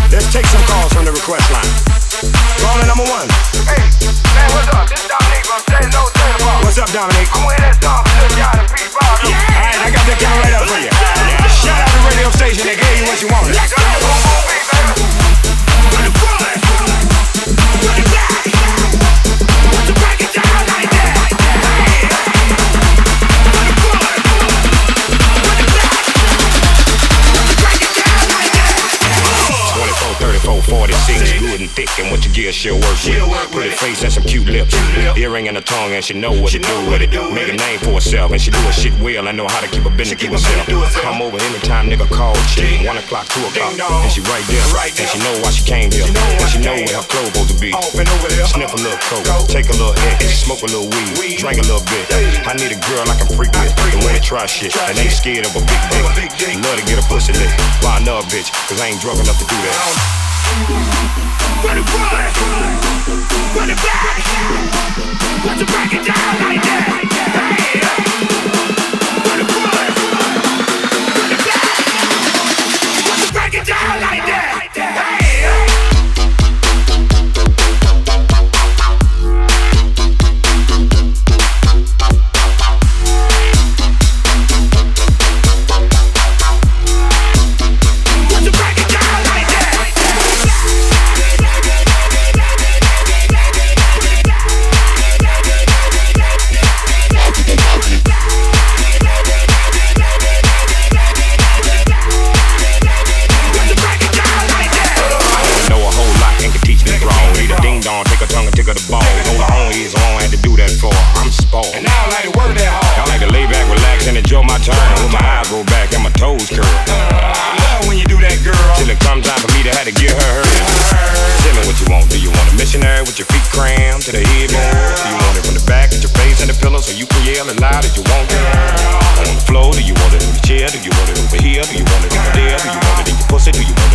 Let's take some calls from the request line. Caller number one. Hey, man, what's up? This is Dominique from St. Louis Taylor Bar. What's up, Dominique? I'm with that song for this guy to Pete Bob. Alright, I got that coming right up for you. Yeah, shout out the radio station that gave you what you wanted. Let's go, boom, boom, beat, baby. Put it forward. Put it back. To break it down like that. Put it forward. Put it back. To break it down like that. 24, 34, 46, good and thick, and what you get, she'll work with. Pretty face and some cute lips, earring in her tongue, and she know what to do with it. Make a name for herself, and she do her shit well. I know how to keep a business to herself. Come over anytime, nigga, call she 1 o'clock, 2 o'clock, and she right there, and she know why she came here, and she know where her clothes supposed to be. Sniff a little coke, take a little hit, smoke a little weed, drink a little bit. I need a girl I can freak with, and when they try shit, and ain't scared of a big dick. Love to get a pussy lit by another bitch, cause I ain't drunk enough to do that. Run it forward, run it back. Want to break it down like that. Hey, run it forward, run it back. Want to break it down like that. Hey. To the headboard. Do you want it from the back, at your face and the pillow, so you can yell as loud as you want it? On the floor, do you want it in the chair? Do you want it over here? Do you want it over there? Do you want it in your pussy? Do you want